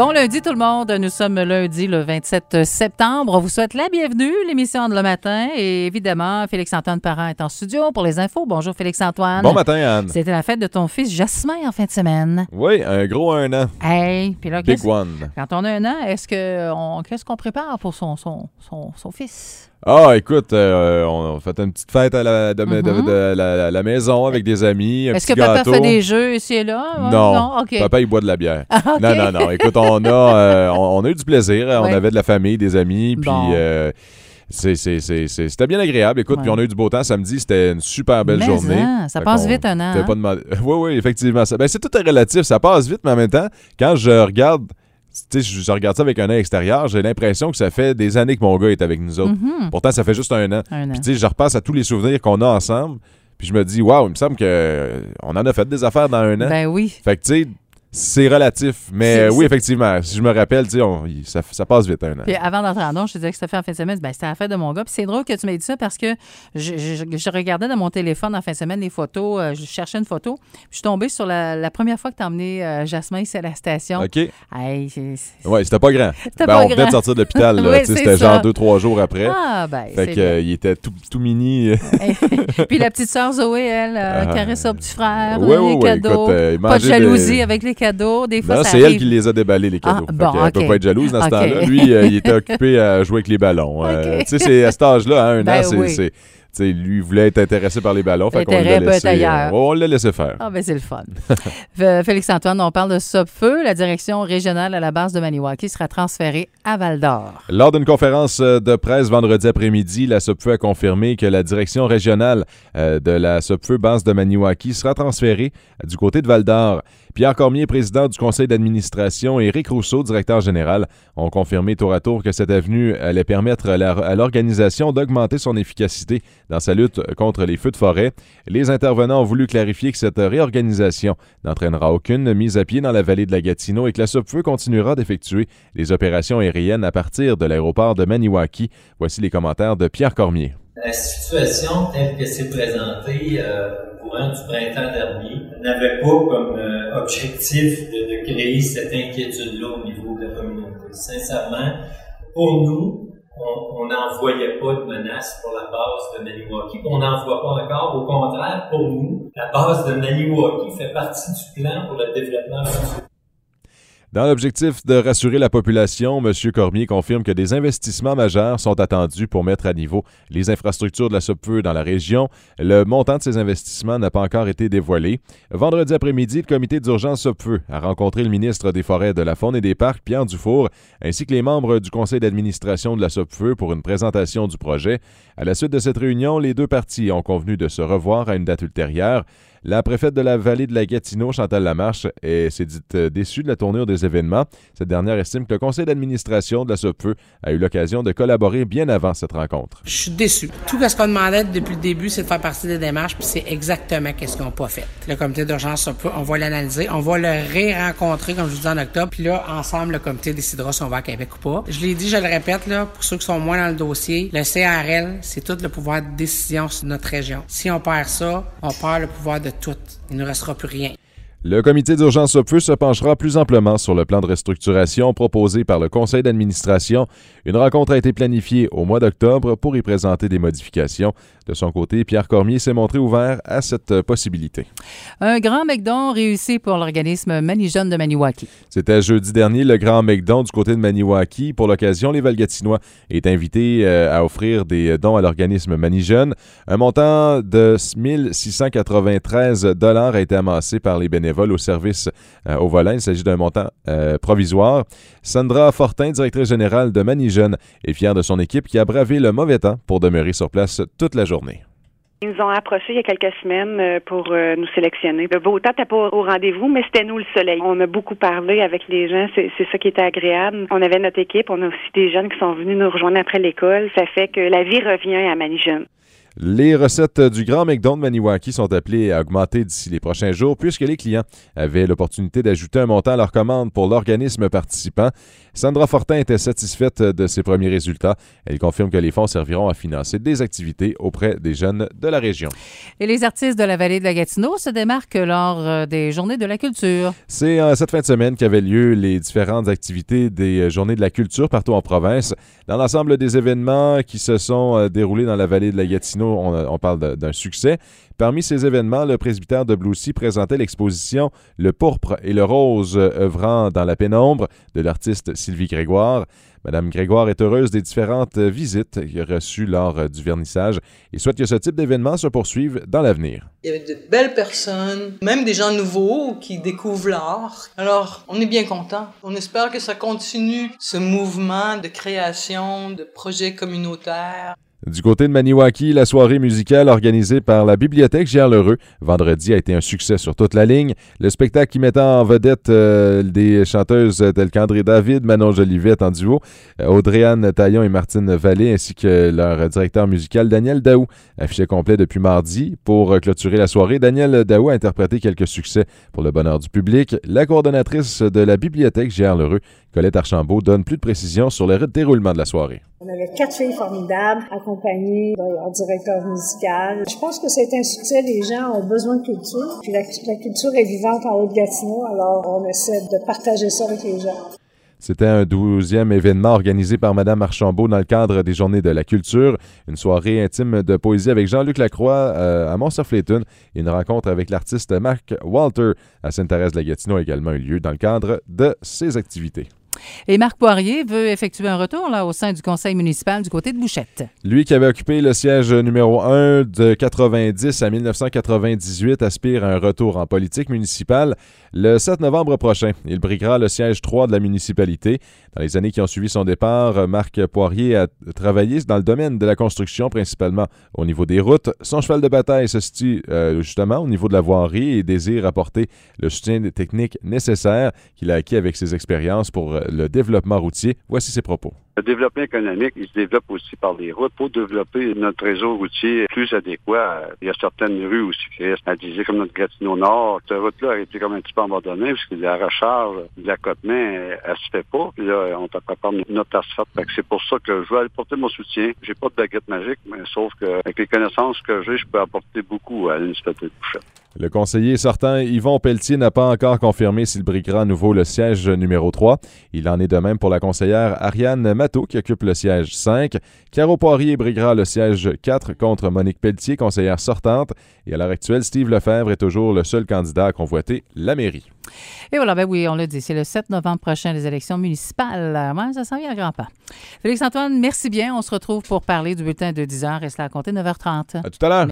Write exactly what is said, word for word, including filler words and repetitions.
Bon lundi tout le monde, nous sommes lundi le vingt-sept septembre. On vous souhaite la bienvenue, l'émission de le matin. Et évidemment, Félix-Antoine Parent est en studio pour les infos. Bonjour Félix-Antoine. Bon matin Anne. C'était la fête de ton fils Jasmin en fin de semaine. Oui, un gros un an. Hey, puis là, Big one. Quand on a un an, est-ce que on, qu'est-ce qu'on prépare pour son, son, son, son fils? Ah, écoute, euh, on a fait une petite fête à la, de, Mm-hmm. de, de, de la, la maison avec des amis, un Est-ce petit que papa gâteau. fait des jeux ici et là? Non, non? Okay. Papa, il boit de la bière. Ah, okay. Non, non, non. Écoute, on a, euh, on, on a eu du plaisir. Ouais. On avait de la famille, des amis, puis... Bon. Euh, C'est, c'est, c'est, c'est, c'était bien agréable. Écoute, ouais. puis on a eu du beau temps samedi. C'était une super belle mais journée. Hein, ça fait passe vite un an. Hein? Pas demander... Oui, oui, effectivement. Ça... Ben, c'est tout relatif. Ça passe vite, mais en même temps, quand je regarde... Tu sais, je regarde ça avec un œil extérieur, j'ai l'impression que ça fait des années que mon gars est avec nous autres. Mm-hmm. Pourtant, ça fait juste un an. Un an. Puis tu sais, je repasse à tous les souvenirs qu'on a ensemble, puis je me dis, waouh, il me semble qu'on en a fait des affaires dans un an. Ben oui. Fait que tu sais, c'est relatif. Mais c'est, euh, oui, c'est... effectivement, si je me rappelle, tu sais, on, ça, ça passe vite un an. Puis avant d'entrer en ondes, je te disais que c'était fait en fin de semaine. Ben, c'était la fête de mon gars. Puis c'est drôle que tu m'aies dit ça parce que je, je, je regardais dans mon téléphone en fin de semaine les photos. Euh, je cherchais une photo. Puis je suis tombée sur la, la première fois que tu as emmené euh, Jasmin ici à la station. OK. Hey, c'est, c'est... Ouais, c'était pas grand. C'était ben, pas on grand. venait de sortir de l'hôpital. Là, oui, c'était ça. genre deux, trois jours après. Ah, ben, fait c'est que euh, il était tout, tout mini. Puis la petite sœur Zoé, elle, euh, Ah. caresse son petit frère, Oui, les oui, oui. cadeaux. Écoute, euh, pas de jalousie des... avec les cadeaux. Des fois, non, ça c'est arrive. elle qui les a déballés, les cadeaux. Ah, bon, elle okay. peut pas être jalouse dans ce okay. temps-là. Lui, euh, il était occupé à jouer avec les ballons. Okay. Euh, tu sais, c'est à cet âge-là, hein, un ben an, c'est... oui. c'est T'sais, lui voulait être intéressé par les ballons, fait qu'on l'a laissé, euh, on l'a laissé faire. Ah, ben c'est le fun. Félix-Antoine, on parle de Sopfeu. La direction régionale à la base de Maniwaki sera transférée à Val-d'Or. Lors d'une conférence de presse vendredi après-midi, la Sopfeu a confirmé que la direction régionale euh, de la Sopfeu base de Maniwaki sera transférée du côté de Val-d'Or. Pierre Cormier, président du conseil d'administration, et Éric Rousseau, directeur général, ont confirmé tour à tour que cette avenue allait permettre à, la, à l'organisation d'augmenter son efficacité dans sa lutte contre les feux de forêt. Les intervenants ont voulu clarifier que cette réorganisation n'entraînera aucune mise à pied dans la vallée de la Gatineau et que la Sopfeu continuera d'effectuer les opérations aériennes à partir de l'aéroport de Maniwaki. Voici les commentaires de Pierre Cormier. La situation telle que c'est présentée euh, au courant du printemps dernier n'avait pas comme euh, objectif de, de créer cette inquiétude-là au niveau de la communauté. Sincèrement, pour nous, on n'en voyait pas de menace pour la base de Maniwaki. On n'en voit pas encore. Au contraire, pour nous, la base de Maniwaki fait partie du plan pour le développement futur. Dans l'objectif de rassurer la population, M. Cormier confirme que des investissements majeurs sont attendus pour mettre à niveau les infrastructures de la Sopfeu dans la région. Le montant de ces investissements n'a pas encore été dévoilé. Vendredi après-midi, le comité d'urgence Sopfeu a rencontré le ministre des Forêts, de la Faune et des Parcs, Pierre Dufour, ainsi que les membres du conseil d'administration de la Sopfeu pour une présentation du projet. À la suite de cette réunion, les deux parties ont convenu de se revoir à une date ultérieure. La préfète de la vallée de la Gatineau, Chantal Lamarche, s'est dite déçue de la tournure des événements. Cette dernière estime que le conseil d'administration de la Sopfeu a eu l'occasion de collaborer bien avant cette rencontre. Je suis déçu. Tout ce qu'on demandait depuis le début, c'est de faire partie des démarches, puis c'est exactement ce qu'ils n'ont pas fait. Le comité d'urgence Sopfeu, on va l'analyser, on va le ré-rencontrer, comme je vous dis, en octobre, puis là, ensemble, le comité décidera si on va à Québec ou pas. Je l'ai dit, je le répète, là, pour ceux qui sont moins dans le dossier, le C R L, c'est tout le pouvoir de décision sur notre région. Si on perd ça, on perd le pouvoir de tout. Il ne restera plus rien. Le comité d'urgence Sopfeu se penchera plus amplement sur le plan de restructuration proposé par le conseil d'administration. Une rencontre a été planifiée au mois d'octobre pour y présenter des modifications. De son côté, Pierre Cormier s'est montré ouvert à cette possibilité. Un grand McDon réussi pour l'organisme Manijeune de Maniwaki. C'était jeudi dernier, le grand McDon du côté de Maniwaki. Pour l'occasion, les Val-Gatinois est invité euh, à offrir des dons à l'organisme Manijeune. Un montant de mille six cent quatre-vingt-treize dollars a été amassé par les bénévoles au service euh, au volant. Il s'agit d'un montant euh, provisoire. Sandra Fortin, directrice générale de Manijeune, est fière de son équipe qui a bravé le mauvais temps pour demeurer sur place toute la journée. Ils nous ont approchés il y a quelques semaines pour nous sélectionner. Le beau temps n'était pas au rendez-vous, mais c'était nous le soleil. On a beaucoup parlé avec les gens, c'est, c'est ça qui était agréable. On avait notre équipe, on a aussi des jeunes qui sont venus nous rejoindre après l'école. Ça fait que la vie revient à Manijeune. Les recettes du Grand McDon de Maniwaki sont appelées à augmenter d'ici les prochains jours puisque les clients avaient l'opportunité d'ajouter un montant à leur commande pour l'organisme participant. Sandra Fortin était satisfaite de ses premiers résultats. Elle confirme que les fonds serviront à financer des activités auprès des jeunes de la région. Et les artistes de la vallée de la Gatineau se démarquent lors des Journées de la culture. C'est euh, cette fin de semaine qu'avaient lieu les différentes activités des Journées de la culture partout en province. Dans l'ensemble des événements qui se sont euh, déroulés dans la vallée de la Gatineau, on, on parle d'un succès. Parmi ces événements, le presbytère de Bloussy présentait l'exposition « Le pourpre et le rose œuvrant dans la pénombre » de l'artiste Sylvie Grégoire. Madame Grégoire est heureuse des différentes visites reçues lors du vernissage et souhaite que ce type d'événement se poursuive dans l'avenir. Il y avait de belles personnes, même des gens nouveaux qui découvrent l'art. Alors, on est bien contents. On espère que ça continue, ce mouvement de création, de projets communautaires. Du côté de Maniwaki, la soirée musicale organisée par la Bibliothèque Giard-Lheureux vendredi a été un succès sur toute la ligne. Le spectacle qui mettait en vedette euh, des chanteuses telles qu'André David, Manon Jolivet en duo, euh, Audrey-Anne Taillon et Martine Vallée, ainsi que leur directeur musical Daniel Daou. Affiché complet depuis mardi. Pour clôturer la soirée, Daniel Daou a interprété quelques succès pour le bonheur du public. La coordonnatrice de la Bibliothèque Giard-Lheureux, Colette Archambault, donne plus de précisions sur le déroulement de la soirée. On avait quatre filles formidables, accompagnées de leur directeur musical. Je pense que c'est un succès. Les gens ont besoin de culture. Puis la, la culture est vivante en Haute-Gatineau, alors on essaie de partager ça avec les gens. C'était un douzième événement organisé par Mme Archambault dans le cadre des Journées de la culture. Une soirée intime de poésie avec Jean-Luc Lacroix euh, à Montserrat-Flétune et une rencontre avec l'artiste Marc Walter à Sainte-Thérèse-de-la-Gatineau a également eu lieu dans le cadre de ces activités. Et Marc Poirier veut effectuer un retour là, au sein du conseil municipal du côté de Bouchette. Lui qui avait occupé le siège numéro un de quatre-vingt-dix à mille neuf cent quatre-vingt-dix-huit aspire à un retour en politique municipale. Le sept novembre prochain, il briguera le siège trois de la municipalité. Dans les années qui ont suivi son départ, Marc Poirier a travaillé dans le domaine de la construction, principalement au niveau des routes. Son cheval de bataille se situe euh, justement au niveau de la voirie et désire apporter le soutien technique nécessaire qu'il a acquis avec ses expériences pour le développement routier. Voici ses propos. Le développement économique, il se développe aussi par les routes. Pour développer notre réseau routier plus adéquat, il y a certaines rues aussi qui restent à diser, comme notre Gatineau Nord. Cette route-là a été comme un petit peu abandonnée, parce que la recharge, l'accotement, elle, elle se fait pas. Puis là, on t'a préparé notre asphalte. Fait que c'est pour ça que je veux apporter mon soutien. J'ai pas de baguette magique, mais sauf que avec les connaissances que j'ai, je peux apporter beaucoup à l'Université de Bouchette. Le conseiller sortant Yvon Pelletier n'a pas encore confirmé s'il briguera à nouveau le siège numéro trois. Il en est de même pour la conseillère Ariane Matteau qui occupe le siège cinq. Caro Poirier briguera le siège quatre contre Monique Pelletier, conseillère sortante. Et à l'heure actuelle, Steve Lefebvre est toujours le seul candidat à convoiter la mairie. Et voilà, ben oui, on l'a dit, c'est le sept novembre prochain, les élections municipales. Ouais, ça s'en vient à grands pas. Félix-Antoine, merci bien. On se retrouve pour parler du bulletin de dix heures. Reste là à compter neuf heures trente. À tout à l'heure.